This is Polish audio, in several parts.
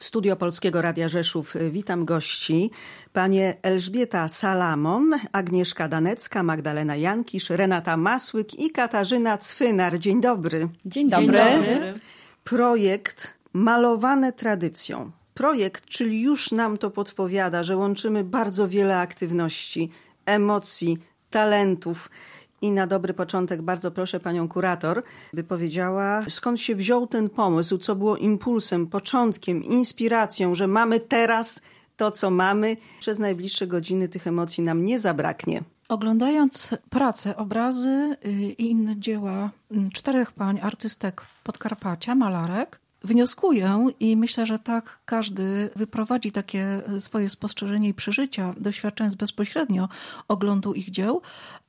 Studio Polskiego Radia Rzeszów. Witam gości. Panie Elżbieta Salamon, Agnieszka Danecka, Magdalena Jankisz, Renata Masłyk i Katarzyna Cwynar. Dzień dobry. Dzień dobry. Projekt Malowane tradycją. Projekt, czyli już nam to podpowiada, że łączymy bardzo wiele aktywności, emocji, talentów. I na dobry początek bardzo proszę panią kurator, by powiedziała, skąd się wziął ten pomysł, co było impulsem, początkiem, inspiracją, że mamy teraz to, co mamy. Przez najbliższe godziny tych emocji nam nie zabraknie. Oglądając pracę, obrazy i inne dzieła 4 pań artystek Podkarpacia, malarek, wnioskuję i myślę, że tak każdy wyprowadzi takie swoje spostrzeżenie i przeżycia, doświadczając bezpośrednio oglądu ich dzieł,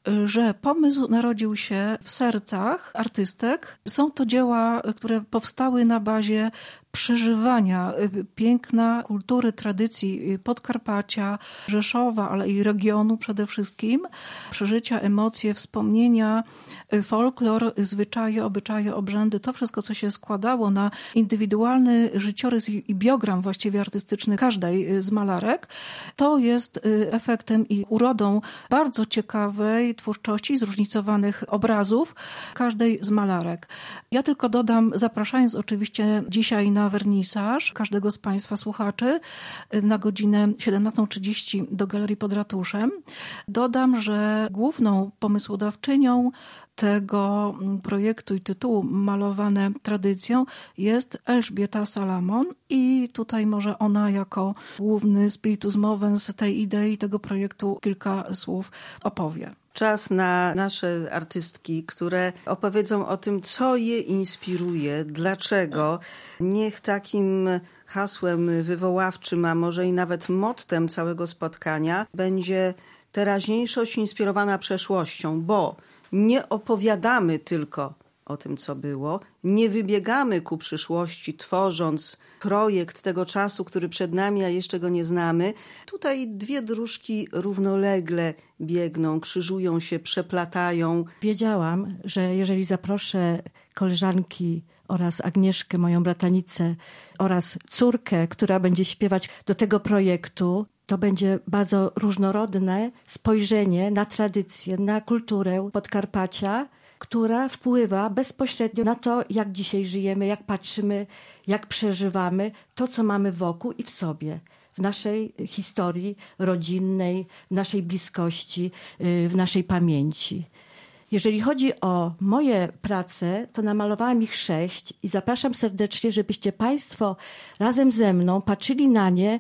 że pomysł narodził się w sercach artystek. Są to dzieła, które powstały na bazie przeżywania piękna kultury, tradycji Podkarpacia, Rzeszowa, ale i regionu przede wszystkim. Przeżycia, emocje, wspomnienia, folklor, zwyczaje, obyczaje, obrzędy, to wszystko, co się składało na indywidualny życiorys i biogram właściwie artystyczny każdej z malarek, to jest efektem i urodą bardzo ciekawej twórczości, zróżnicowanych obrazów każdej z malarek. Ja tylko dodam, zapraszając oczywiście dzisiaj na wernisaż każdego z Państwa słuchaczy na godzinę 17:30 do Galerii pod Ratuszem. Dodam, że główną pomysłodawczynią tego projektu i tytułu Malowane tradycją jest Elżbieta Salamon i tutaj może ona jako główny spiritus movens tej idei, tego projektu kilka słów opowie. Czas na nasze artystki, które opowiedzą o tym, co je inspiruje, dlaczego. Niech takim hasłem wywoławczym, a może i nawet mottem całego spotkania będzie teraźniejszość inspirowana przeszłością, bo nie opowiadamy tylko o tym, co było, nie wybiegamy ku przyszłości, tworząc projekt tego czasu, który przed nami, a jeszcze go nie znamy. Tutaj 2 dróżki równolegle biegną, krzyżują się, przeplatają. Wiedziałam, że jeżeli zaproszę koleżanki oraz Agnieszkę, moją bratanicę, oraz córkę, która będzie śpiewać do tego projektu, to będzie bardzo różnorodne spojrzenie na tradycję, na kulturę Podkarpacia, która wpływa bezpośrednio na to, jak dzisiaj żyjemy, jak patrzymy, jak przeżywamy to, co mamy wokół i w sobie, w naszej historii rodzinnej, w naszej bliskości, w naszej pamięci. Jeżeli chodzi o moje prace, to namalowałam ich 6 i zapraszam serdecznie, żebyście Państwo razem ze mną patrzyli na nie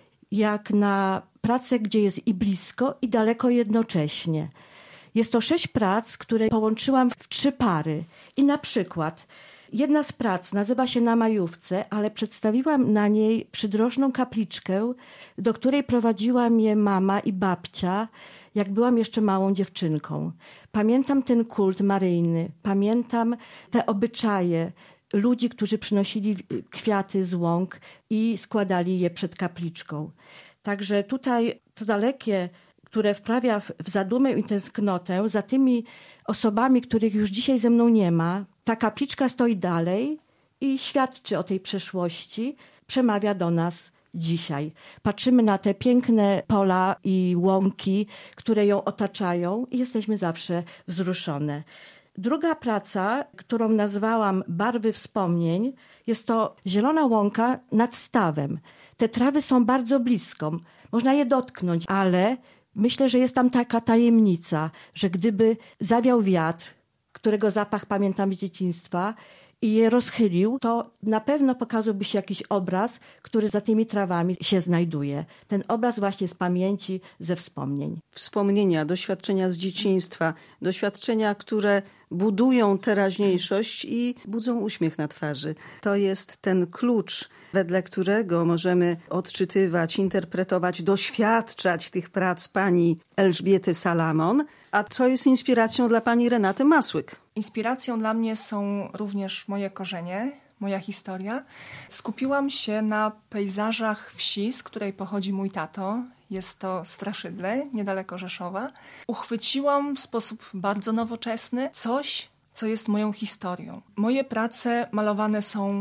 jak na pracę, gdzie jest i blisko, i daleko jednocześnie. Jest to 6 prac, które połączyłam w 3 pary. I na przykład jedna z prac nazywa się Na majówce, ale przedstawiłam na niej przydrożną kapliczkę, do której prowadziła mnie mama i babcia, jak byłam jeszcze małą dziewczynką. Pamiętam ten kult maryjny, pamiętam te obyczaje ludzi, którzy przynosili kwiaty z łąk i składali je przed kapliczką. Także tutaj to dalekie, które wprawia w zadumę i tęsknotę za tymi osobami, których już dzisiaj ze mną nie ma. Ta kapliczka stoi dalej i świadczy o tej przeszłości, przemawia do nas dzisiaj. Patrzymy na te piękne pola i łąki, które ją otaczają i jesteśmy zawsze wzruszone. Druga praca, którą nazwałam Barwy wspomnień, jest to zielona łąka nad stawem. Te trawy są bardzo blisko, można je dotknąć, ale myślę, że jest tam taka tajemnica, że gdyby zawiał wiatr, którego zapach pamiętam z dzieciństwa, i je rozchylił, to na pewno pokazałby się jakiś obraz, który za tymi trawami się znajduje. Ten obraz właśnie z pamięci, ze wspomnień. Wspomnienia, doświadczenia z dzieciństwa, doświadczenia, które budują teraźniejszość i budzą uśmiech na twarzy. To jest ten klucz, wedle którego możemy odczytywać, interpretować, doświadczać tych prac pani Elżbiety Salamon. A co jest inspiracją dla pani Renaty Masłyk? Inspiracją dla mnie są również moje korzenie, moja historia. Skupiłam się na pejzażach wsi, z której pochodzi mój tato. Jest to Straszydle, niedaleko Rzeszowa. Uchwyciłam w sposób bardzo nowoczesny coś, co jest moją historią. Moje prace malowane są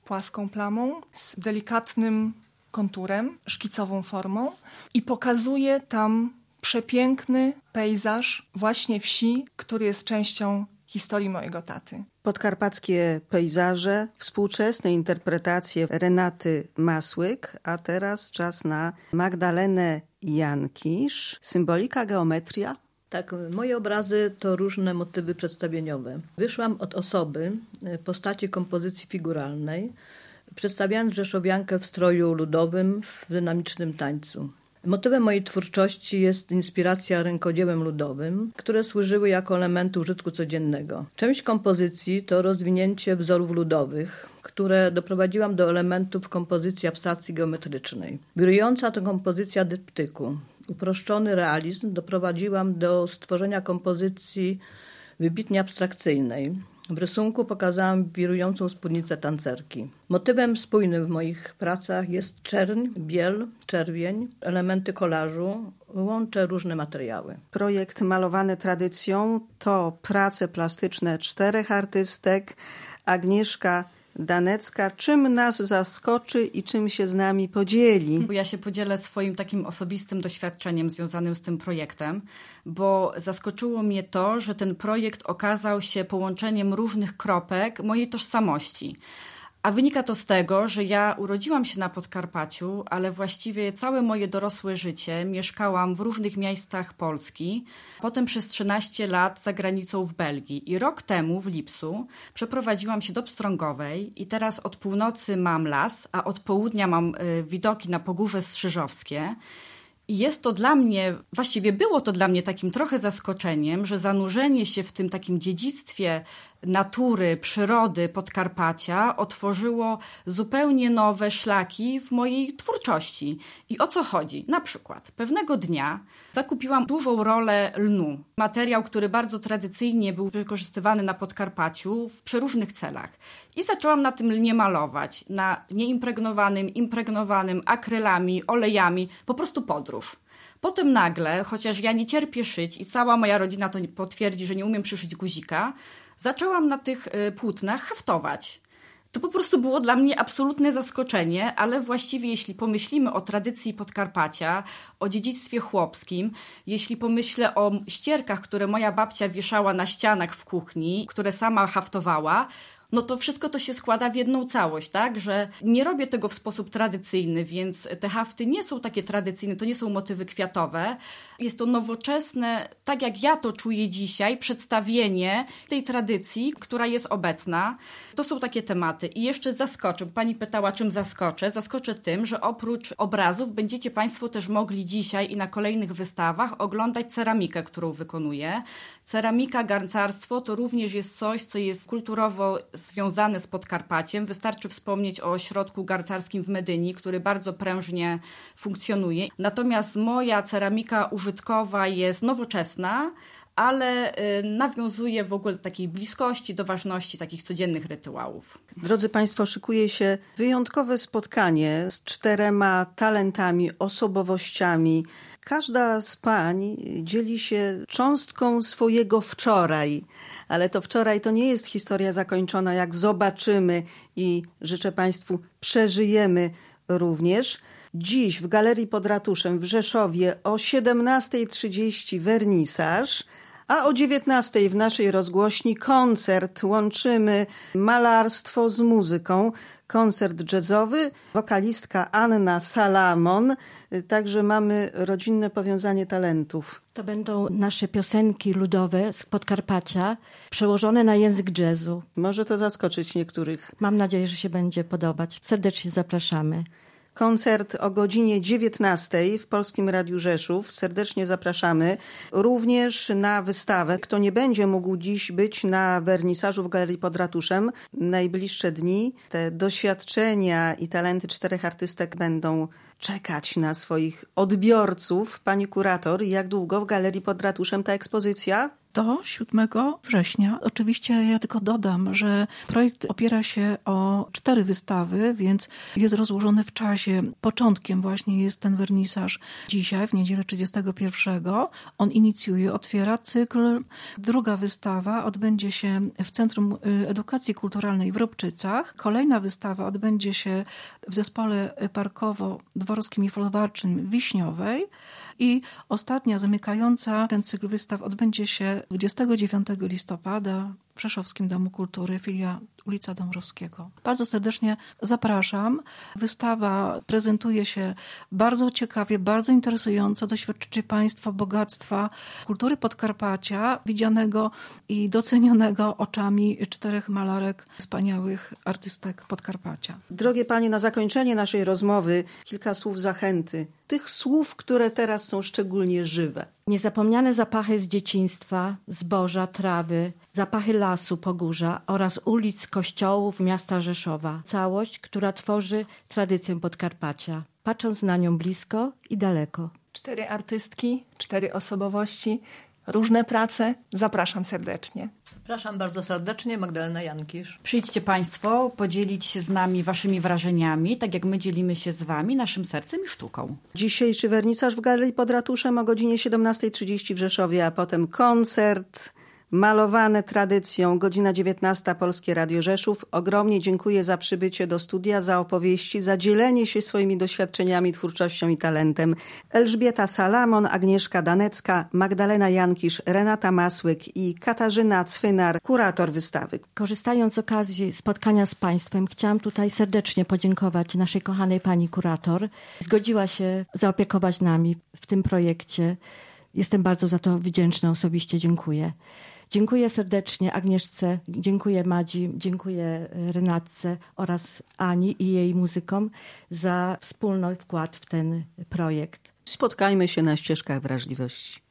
płaską plamą z delikatnym konturem, szkicową formą i pokazuje tam przepiękny pejzaż właśnie wsi, który jest częścią historii mojego taty. Podkarpackie pejzaże, współczesne interpretacje Renaty Masłyk, a teraz czas na Magdalenę Jankisz. Symbolika, geometria? Tak, moje obrazy to różne motywy przedstawieniowe. Wyszłam od osoby, postaci kompozycji figuralnej, przedstawiając rzeszowiankę w stroju ludowym w dynamicznym tańcu. Motywem mojej twórczości jest inspiracja rękodziełem ludowym, które służyły jako elementy użytku codziennego. Część kompozycji to rozwinięcie wzorów ludowych, które doprowadziłam do elementów kompozycji abstrakcji geometrycznej. Wirująca to kompozycja dyptyku. Uproszczony realizm doprowadziłam do stworzenia kompozycji wybitnie abstrakcyjnej. W rysunku pokazałam wirującą spódnicę tancerki. Motywem spójnym w moich pracach jest czerń, biel, czerwień, elementy kolażu. Łączę różne materiały. Projekt Malowane tradycją to prace plastyczne 4 artystek. Agnieszka Danecka. Czym nas zaskoczy i czym się z nami podzieli? Bo ja się podzielę swoim takim osobistym doświadczeniem związanym z tym projektem, bo zaskoczyło mnie to, że ten projekt okazał się połączeniem różnych kropek mojej tożsamości. A wynika to z tego, że ja urodziłam się na Podkarpaciu, ale właściwie całe moje dorosłe życie mieszkałam w różnych miejscach Polski, potem przez 13 lat za granicą w Belgii. I rok temu w lipcu przeprowadziłam się do Pstrągowej i teraz od północy mam las, a od południa mam widoki na Pogórze Strzyżowskie. I jest to dla mnie, właściwie było to dla mnie takim trochę zaskoczeniem, że zanurzenie się w tym takim dziedzictwie natury, przyrody Podkarpacia otworzyło zupełnie nowe szlaki w mojej twórczości. I o co chodzi? Na przykład pewnego dnia zakupiłam dużą rolę lnu. Materiał, który bardzo tradycyjnie był wykorzystywany na Podkarpaciu w przeróżnych celach. I zaczęłam na tym lnie malować, na nieimpregnowanym, impregnowanym, akrylami, olejami, po prostu podróż. Potem nagle, chociaż ja nie cierpię szyć i cała moja rodzina to potwierdzi, że nie umiem przyszyć guzika, zaczęłam na tych płótnach haftować. To po prostu było dla mnie absolutne zaskoczenie, ale właściwie jeśli pomyślimy o tradycji Podkarpacia, o dziedzictwie chłopskim, jeśli pomyślę o ścierkach, które moja babcia wieszała na ścianach w kuchni, które sama haftowała, no to wszystko to się składa w jedną całość, tak? Że nie robię tego w sposób tradycyjny, więc te hafty nie są takie tradycyjne, to nie są motywy kwiatowe. Jest to nowoczesne, tak jak ja to czuję dzisiaj, przedstawienie tej tradycji, która jest obecna. To są takie tematy. I jeszcze zaskoczę, pani pytała, czym zaskoczę. Zaskoczę tym, że oprócz obrazów będziecie państwo też mogli dzisiaj i na kolejnych wystawach oglądać ceramikę, którą wykonuję. Ceramika, garncarstwo to również jest coś, co jest kulturowo związane z Podkarpaciem. Wystarczy wspomnieć o ośrodku garncarskim w Medyni, który bardzo prężnie funkcjonuje. Natomiast moja ceramika użytkowa jest nowoczesna, ale nawiązuje w ogóle do takiej bliskości, do ważności takich codziennych rytuałów. Drodzy Państwo, szykuje się wyjątkowe spotkanie z 4 talentami, osobowościami. Każda z pań dzieli się cząstką swojego wczoraj, ale to wczoraj to nie jest historia zakończona, jak zobaczymy i życzę Państwu przeżyjemy również. Dziś w Galerii pod Ratuszem w Rzeszowie o 17:30 wernisaż, a o 19:00 w naszej rozgłośni koncert. Łączymy malarstwo z muzyką. Koncert jazzowy, wokalistka Anna Salamon. Także mamy rodzinne powiązanie talentów. To będą nasze piosenki ludowe z Podkarpacia, przełożone na język jazzu. Może to zaskoczyć niektórych. Mam nadzieję, że się będzie podobać. Serdecznie zapraszamy. Koncert o godzinie 19:00 w Polskim Radiu Rzeszów. Serdecznie zapraszamy. Również na wystawę. Kto nie będzie mógł dziś być na wernisażu w Galerii pod Ratuszem, najbliższe dni te doświadczenia i talenty 4 artystek będą czekać na swoich odbiorców. Pani kurator, jak długo w Galerii pod Ratuszem ta ekspozycja? Do 7 września. Oczywiście ja tylko dodam, że projekt opiera się o 4 wystawy, więc jest rozłożony w czasie. Początkiem właśnie jest ten wernisaż dzisiaj, w niedzielę 31. On inicjuje, otwiera cykl. Druga wystawa odbędzie się w Centrum Edukacji Kulturalnej w Robczycach. Kolejna wystawa odbędzie się w Zespole Parkowo-Dworskim i Folwarczym w Wiśniowej. I ostatnia, zamykająca ten cykl wystaw odbędzie się 29 listopada w Rzeszowskim Domu Kultury, filia ulica Dąbrowskiego. Bardzo serdecznie zapraszam. Wystawa prezentuje się bardzo ciekawie, bardzo interesująco. Doświadczycie Państwo bogactwa kultury Podkarpacia, widzianego i docenionego oczami 4 malarek wspaniałych artystek Podkarpacia. Drogie panie, na zakończenie naszej rozmowy kilka słów zachęty. Tych słów, które teraz są szczególnie żywe. Niezapomniane zapachy z dzieciństwa, zboża, trawy, zapachy lasu, pogórza oraz ulic, kościołów miasta Rzeszowa. Całość, która tworzy tradycję Podkarpacia, patrząc na nią blisko i daleko. 4 artystki, 4 osobowości, różne prace. Zapraszam serdecznie. Zapraszam bardzo serdecznie, Magdalena Jankisz. Przyjdźcie Państwo podzielić się z nami waszymi wrażeniami, tak jak my dzielimy się z wami naszym sercem i sztuką. Dzisiejszy wernisaż w Galerii pod Ratuszem o godzinie 17:30 w Rzeszowie, a potem koncert malowane tradycją, godzina 19, Polskie Radio Rzeszów. Ogromnie dziękuję za przybycie do studia, za opowieści, za dzielenie się swoimi doświadczeniami, twórczością i talentem. Elżbieta Salamon, Agnieszka Danecka, Magdalena Jankisz, Renata Masłyk i Katarzyna Cwynar, kurator wystawy. Korzystając z okazji spotkania z Państwem, chciałam tutaj serdecznie podziękować naszej kochanej pani kurator. Zgodziła się zaopiekować nami w tym projekcie. Jestem bardzo za to wdzięczna, osobiście dziękuję. Dziękuję serdecznie Agnieszce, dziękuję Madzi, dziękuję Renatce oraz Ani i jej muzykom za wspólny wkład w ten projekt. Spotkajmy się na ścieżkach wrażliwości.